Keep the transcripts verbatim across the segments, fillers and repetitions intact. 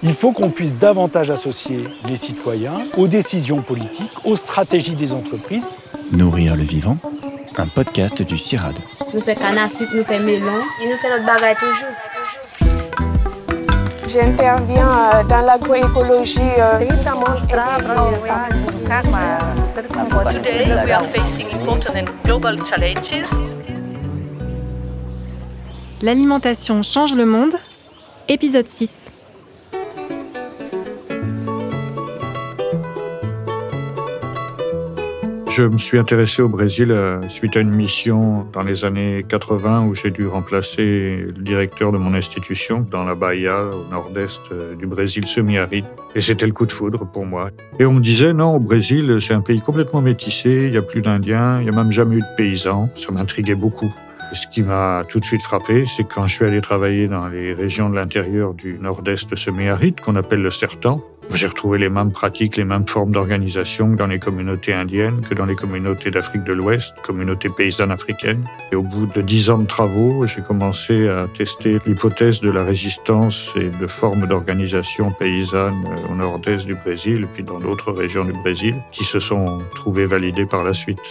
Il faut qu'on puisse davantage associer les citoyens aux décisions politiques, aux stratégies des entreprises. Nourrir le vivant, un podcast du CIRAD. Nous faisons canne à sucre, nous faisons melon et nous faisons notre bagaille toujours. J'interviens dans l'agroécologie. Today we are facing important and global challenges. L'alimentation change le monde, épisode six. Je me suis intéressé au Brésil suite à une mission dans les années quatre-vingts où j'ai dû remplacer le directeur de mon institution dans la Bahia, au nord-est du Brésil semi-aride. Et c'était le coup de foudre pour moi. Et on me disait, non, au Brésil, c'est un pays complètement métissé, il n'y a plus d'Indiens, il n'y a même jamais eu de paysans. Ça m'intriguait beaucoup. Et ce qui m'a tout de suite frappé, c'est quand je suis allé travailler dans les régions de l'intérieur du nord-est semi-aride, qu'on appelle le Sertão, j'ai retrouvé les mêmes pratiques, les mêmes formes d'organisation que dans les communautés indiennes, que dans les communautés d'Afrique de l'Ouest, communautés paysannes africaines. Et au bout de dix ans de travaux, j'ai commencé à tester l'hypothèse de la résistance et de formes d'organisation paysanne au nord-est du Brésil et puis dans d'autres régions du Brésil qui se sont trouvées validées par la suite.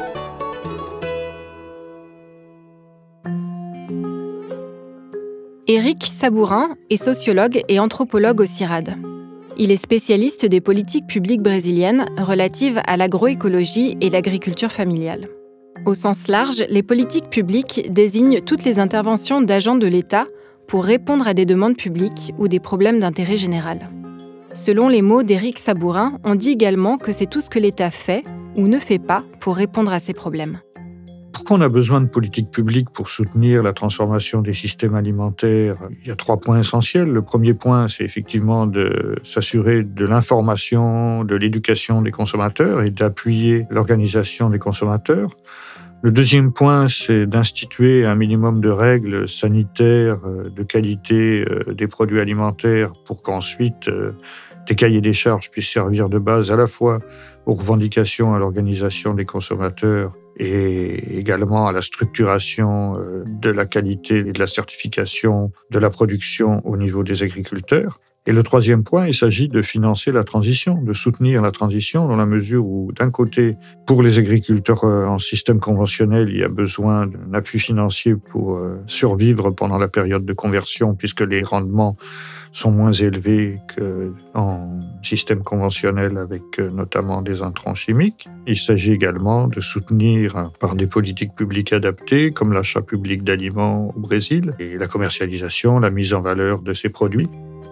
Éric Sabourin est sociologue et anthropologue au CIRAD. Il est spécialiste des politiques publiques brésiliennes relatives à l'agroécologie et l'agriculture familiale. Au sens large, les politiques publiques désignent toutes les interventions d'agents de l'État pour répondre à des demandes publiques ou des problèmes d'intérêt général. Selon les mots d'Éric Sabourin, on dit également que c'est tout ce que l'État fait ou ne fait pas pour répondre à ces problèmes. Pourquoi on a besoin de politiques publiques pour soutenir la transformation des systèmes alimentaires? Il y a trois points essentiels. Le premier point, c'est effectivement de s'assurer de l'information, de l'éducation des consommateurs et d'appuyer l'organisation des consommateurs. Le deuxième point, c'est d'instituer un minimum de règles sanitaires, de qualité des produits alimentaires pour qu'ensuite des cahiers des charges puissent servir de base à la fois aux revendications, à l'organisation des consommateurs et également à la structuration de la qualité et de la certification de la production au niveau des agriculteurs. Et le troisième point, il s'agit de financer la transition, de soutenir la transition dans la mesure où, d'un côté, pour les agriculteurs en système conventionnel, il y a besoin d'un appui financier pour survivre pendant la période de conversion puisque les rendements sont moins élevés qu'en système conventionnel avec notamment des intrants chimiques. Il s'agit également de soutenir par des politiques publiques adaptées comme l'achat public d'aliments au Brésil et la commercialisation, la mise en valeur de ces produits.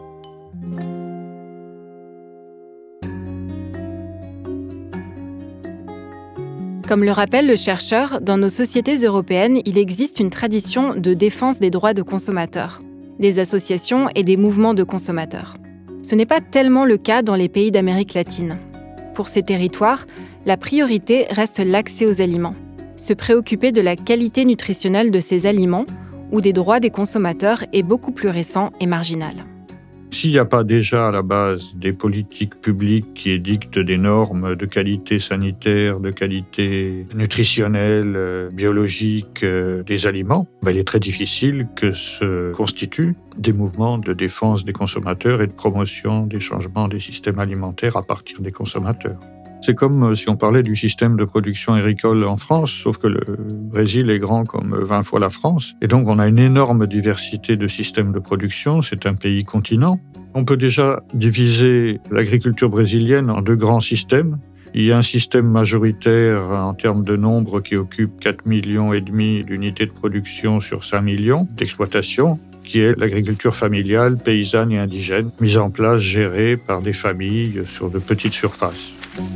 Comme le rappelle le chercheur, dans nos sociétés européennes, il existe une tradition de défense des droits de consommateurs, des associations et des mouvements de consommateurs. Ce n'est pas tellement le cas dans les pays d'Amérique latine. Pour ces territoires, la priorité reste l'accès aux aliments. Se préoccuper de la qualité nutritionnelle de ces aliments ou des droits des consommateurs est beaucoup plus récent et marginal. S'il n'y a pas déjà à la base des politiques publiques qui édictent des normes de qualité sanitaire, de qualité nutritionnelle, biologique des aliments, ben il est très difficile que se constituent des mouvements de défense des consommateurs et de promotion des changements des systèmes alimentaires à partir des consommateurs. C'est comme si on parlait du système de production agricole en France, sauf que le Brésil est grand comme vingt fois la France. Et donc, on a une énorme diversité de systèmes de production. C'est un pays continent. On peut déjà diviser l'agriculture brésilienne en deux grands systèmes. Il y a un système majoritaire en termes de nombre qui occupe quatre virgule cinq millions d'unités de production sur cinq millions d'exploitations, qui est l'agriculture familiale, paysanne et indigène, mise en place, gérée par des familles sur de petites surfaces.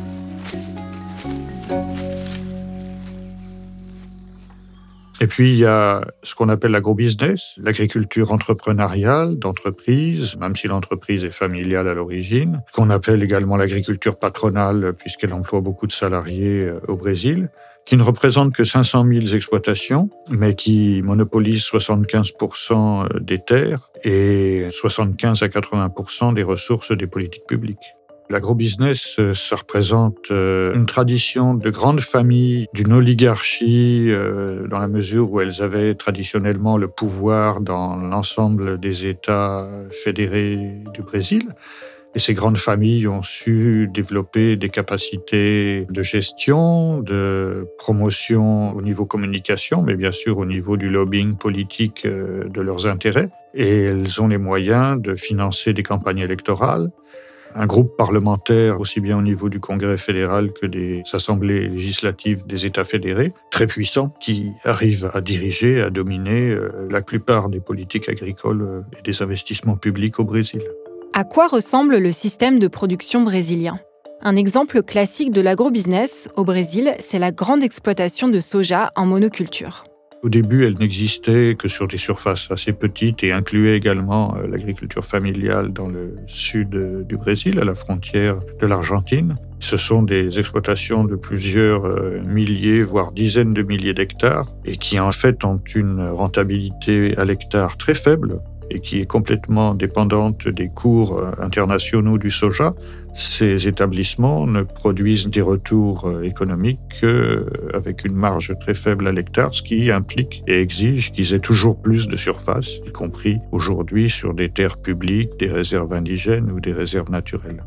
Et puis, il y a ce qu'on appelle l'agrobusiness, l'agriculture entrepreneuriale d'entreprise, même si l'entreprise est familiale à l'origine, ce qu'on appelle également l'agriculture patronale, puisqu'elle emploie beaucoup de salariés au Brésil, qui ne représente que cinq cent mille exploitations, mais qui monopolise soixante-quinze pour cent des terres et soixante-quinze à quatre-vingts pour cent des ressources des politiques publiques. L'agrobusiness, ça représente une tradition de grandes familles, d'une oligarchie, dans la mesure où elles avaient traditionnellement le pouvoir dans l'ensemble des États fédérés du Brésil. Et ces grandes familles ont su développer des capacités de gestion, de promotion au niveau communication, mais bien sûr au niveau du lobbying politique de leurs intérêts. Et elles ont les moyens de financer des campagnes électorales. Un groupe parlementaire, aussi bien au niveau du Congrès fédéral que des assemblées législatives des États fédérés, très puissant, qui arrive à diriger, à dominer la plupart des politiques agricoles et des investissements publics au Brésil. À quoi ressemble le système de production brésilien ? Un exemple classique de l'agrobusiness au Brésil, c'est la grande exploitation de soja en monoculture. Au début, elle n'existait que sur des surfaces assez petites et incluait également l'agriculture familiale dans le sud du Brésil, à la frontière de l'Argentine. Ce sont des exploitations de plusieurs milliers, voire dizaines de milliers d'hectares et qui en fait ont une rentabilité à l'hectare très faible et qui est complètement dépendante des cours internationaux du soja. Ces établissements ne produisent des retours économiques qu'avec une marge très faible à l'hectare, ce qui implique et exige qu'ils aient toujours plus de surface, y compris aujourd'hui sur des terres publiques, des réserves indigènes ou des réserves naturelles.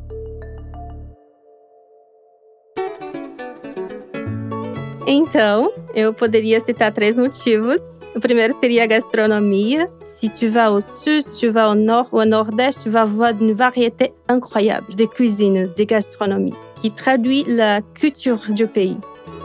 Então, eu poderia citar três motivos. O primeiro seria a gastronomia. Si tu vas au sud, si tu vas au nord ou au nord-est, tu vas voir une variété incroyable de cuisine, de gastronomie, qui traduit la culture du pays.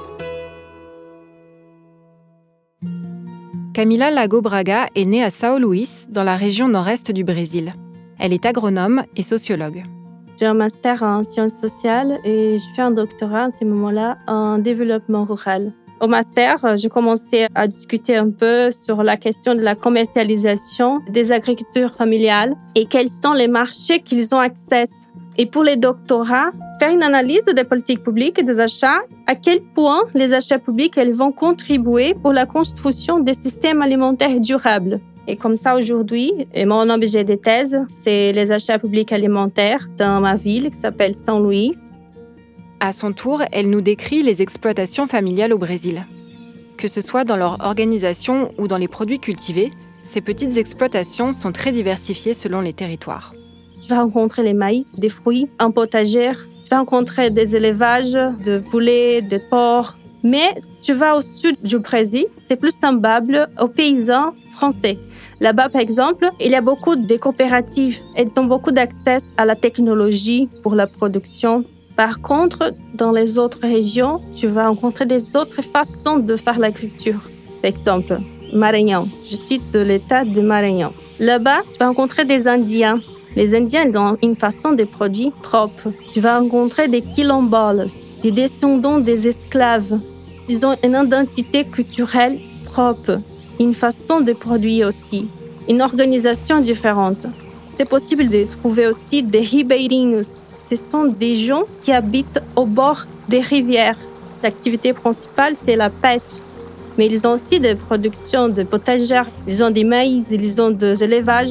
Camila Lago Braga est née à São Luís, dans la région nord-est du Brésil. Elle est agronome et sociologue. J'ai un master en sciences sociales et je fais un doctorat à ce moment-là en développement rural. Au master, je commençais à discuter un peu sur la question de la commercialisation des agricultures familiales et quels sont les marchés qu'ils ont accès. Et pour les doctorats, faire une analyse des politiques publiques et des achats, à quel point les achats publics elles vont contribuer pour la construction des systèmes alimentaires durables. Et comme ça, aujourd'hui, mon objet de thèse, c'est les achats publics alimentaires dans ma ville qui s'appelle São Luís. À son tour, elle nous décrit les exploitations familiales au Brésil. Que ce soit dans leur organisation ou dans les produits cultivés, ces petites exploitations sont très diversifiées selon les territoires. Tu vas rencontrer les maïs, des fruits, un potager. Tu vas rencontrer des élevages de poulets, de porcs. Mais si tu vas au sud du Brésil, c'est plus semblable aux paysans français. Là-bas, par exemple, il y a beaucoup de coopératives. Elles ont beaucoup d'accès à la technologie pour la production. Par contre, dans les autres régions, tu vas rencontrer des autres façons de faire l'agriculture. Par exemple, Maranhão. Je suis de l'état de Maranhão. Là-bas, tu vas rencontrer des Indiens. Les Indiens ils ont une façon de produire propre. Tu vas rencontrer des quilombolas, des descendants des esclaves. Ils ont une identité culturelle propre, une façon de produire aussi, une organisation différente. C'est possible de trouver aussi des ribeirinhos. Ce sont des gens qui habitent au bord des rivières. L'activité principale, c'est la pêche. Mais ils ont aussi des productions de potagères, ils ont des maïs, ils ont des élevages.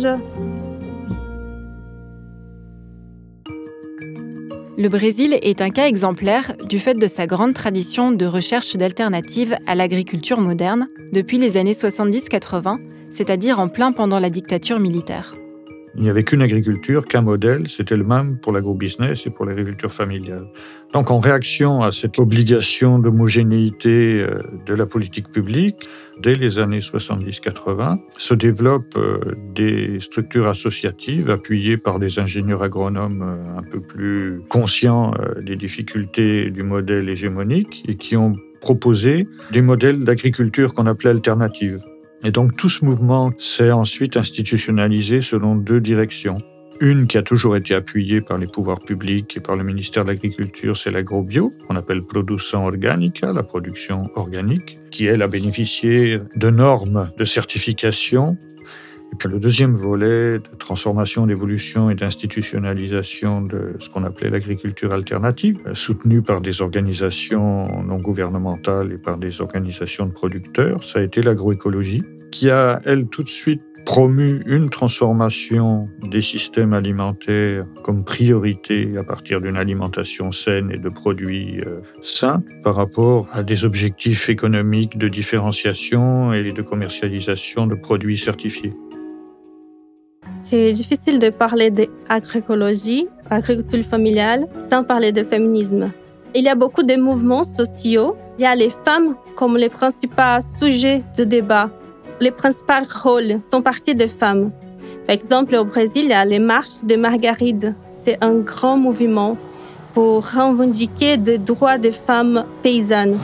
Le Brésil est un cas exemplaire du fait de sa grande tradition de recherche d'alternatives à l'agriculture moderne depuis les années soixante-dix quatre-vingts, c'est-à-dire en plein pendant la dictature militaire. Il n'y avait qu'une agriculture, qu'un modèle, c'était le même pour l'agrobusiness et pour l'agriculture familiale. Donc en réaction à cette obligation d'homogénéité de la politique publique, dès les années soixante-dix quatre-vingts, se développent des structures associatives appuyées par des ingénieurs agronomes un peu plus conscients des difficultés du modèle hégémonique et qui ont proposé des modèles d'agriculture qu'on appelait alternatives. Et donc tout ce mouvement s'est ensuite institutionnalisé selon deux directions. Une qui a toujours été appuyée par les pouvoirs publics et par le ministère de l'Agriculture, c'est l'agrobio, qu'on appelle produção orgânica, la production organique, qui elle a bénéficié de normes de certification. Et puis le deuxième volet de transformation, d'évolution et d'institutionnalisation de ce qu'on appelait l'agriculture alternative, soutenue par des organisations non gouvernementales et par des organisations de producteurs, ça a été l'agroécologie, qui a, elle, tout de suite promu une transformation des systèmes alimentaires comme priorité à partir d'une alimentation saine et de produits euh, sains par rapport à des objectifs économiques de différenciation et de commercialisation de produits certifiés. C'est difficile de parler d'agroécologie, agriculture familiale, sans parler de féminisme. Il y a beaucoup de mouvements sociaux. Il y a les femmes comme les principaux sujets de débat. Les principaux rôles sont partis des femmes. Par exemple, au Brésil, il y a les marches de Margaride. C'est un grand mouvement pour revendiquer les droits des femmes paysannes.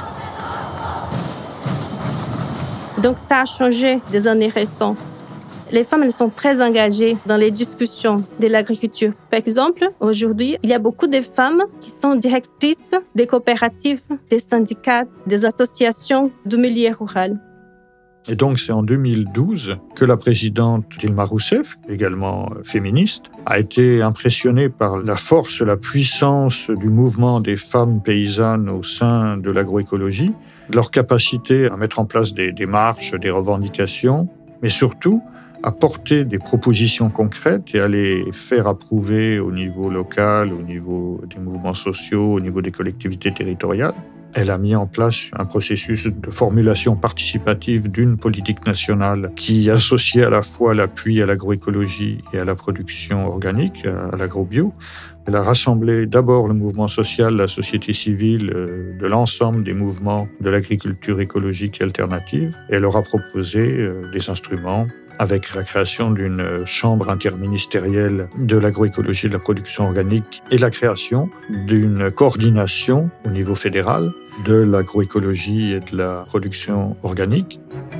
Donc ça a changé des années récentes. Les femmes, elles sont très engagées dans les discussions de l'agriculture. Par exemple, aujourd'hui, il y a beaucoup de femmes qui sont directrices des coopératives, des syndicats, des associations du milieu rural. Et donc, c'est en deux mille douze que la présidente Dilma Rousseff, également féministe, a été impressionnée par la force, la puissance du mouvement des femmes paysannes au sein de l'agroécologie, leur capacité à mettre en place des démarches, des revendications, mais surtout à porter des propositions concrètes et à les faire approuver au niveau local, au niveau des mouvements sociaux, au niveau des collectivités territoriales. Elle a mis en place un processus de formulation participative d'une politique nationale qui associait à la fois l'appui à l'agroécologie et à la production organique, à l'agrobio. Elle a rassemblé d'abord le mouvement social, la société civile, de l'ensemble des mouvements de l'agriculture écologique et alternative. Et elle leur a proposé des instruments avec la création d'une chambre interministérielle de l'agroécologie et de la production organique et la création d'une coordination au niveau fédéral de l'agroécologie et de la production organique.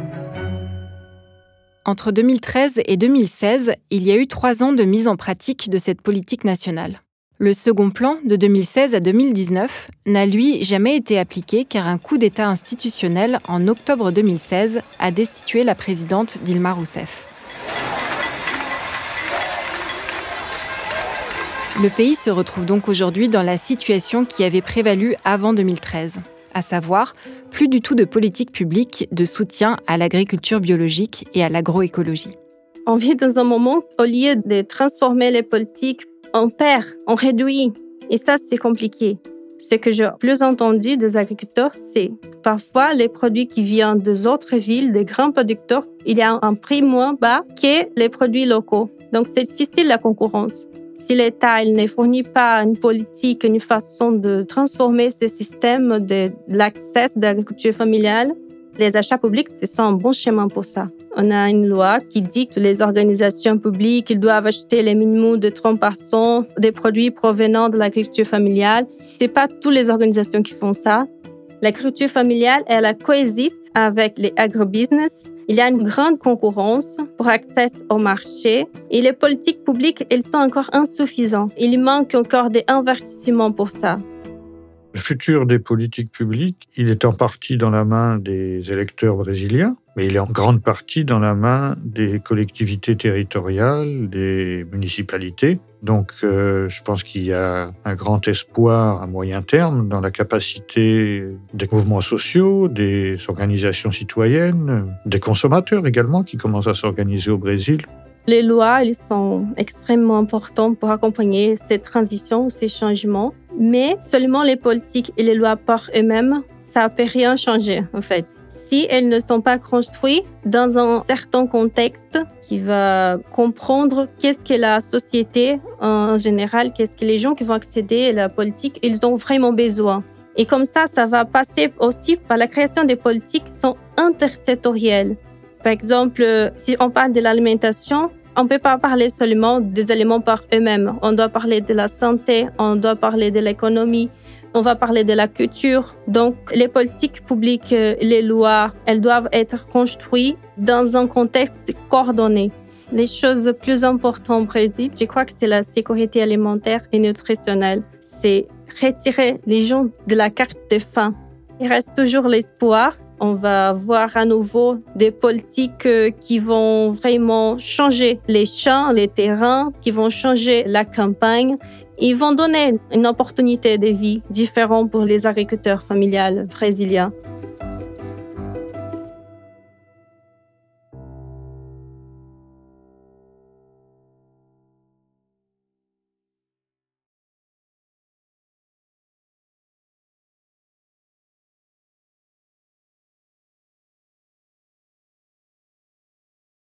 Entre deux mille treize et deux mille seize, il y a eu trois ans de mise en pratique de cette politique nationale. Le second plan, de deux mille seize à deux mille dix-neuf, n'a lui jamais été appliqué car un coup d'État institutionnel en octobre deux mille seize a destitué la présidente Dilma Rousseff. Le pays se retrouve donc aujourd'hui dans la situation qui avait prévalu avant deux mille treize, à savoir plus du tout de politique publique de soutien à l'agriculture biologique et à l'agroécologie. On vit dans un moment, au lieu de transformer les politiques, on perd, on réduit. Et ça, c'est compliqué. Ce que j'ai plus entendu des agriculteurs, c'est parfois les produits qui viennent des autres villes, des grands producteurs, il y a un prix moins bas que les produits locaux. Donc, c'est difficile la concurrence. Si l'État il ne fournit pas une politique, une façon de transformer ce système de l'accès de l'agriculture familiale, les achats publics, c'est un bon chemin pour ça. On a une loi qui dit que les organisations publiques ils doivent acheter les minimums de trente pour cent des produits provenant de l'agriculture familiale. Ce n'est pas toutes les organisations qui font ça. L'agriculture familiale, elle coexiste avec les agrobusiness. Il y a une grande concurrence pour accès au marché et les politiques publiques, elles sont encore insuffisantes. Il manque encore des investissements pour ça. Le futur des politiques publiques, il est en partie dans la main des électeurs brésiliens, mais il est en grande partie dans la main des collectivités territoriales, des municipalités. Donc, euh, je pense qu'il y a un grand espoir à moyen terme dans la capacité des mouvements sociaux, des organisations citoyennes, des consommateurs également qui commencent à s'organiser au Brésil. Les lois, elles sont extrêmement importantes pour accompagner ces transitions, ces changements. Mais seulement les politiques et les lois par eux-mêmes, ça ne peut rien changer, en fait. Si elles ne sont pas construites dans un certain contexte qui va comprendre qu'est-ce que la société en général, qu'est-ce que les gens qui vont accéder à la politique, ils ont vraiment besoin. Et comme ça, ça va passer aussi par la création des politiques qui sont intersectorielles. Par exemple, si on parle de l'alimentation, on ne peut pas parler seulement des aliments par eux-mêmes. On doit parler de la santé, on doit parler de l'économie, on va parler de la culture. Donc, les politiques publiques, les lois, elles doivent être construites dans un contexte coordonné. Les choses plus importantes au Brésil, je crois que c'est la sécurité alimentaire et nutritionnelle. C'est retirer les gens de la carte de faim. Il reste toujours l'espoir. On va voir à nouveau des politiques qui vont vraiment changer les champs, les terrains, qui vont changer la campagne. Ils vont donner une opportunité de vie différente pour les agriculteurs familiales brésiliens.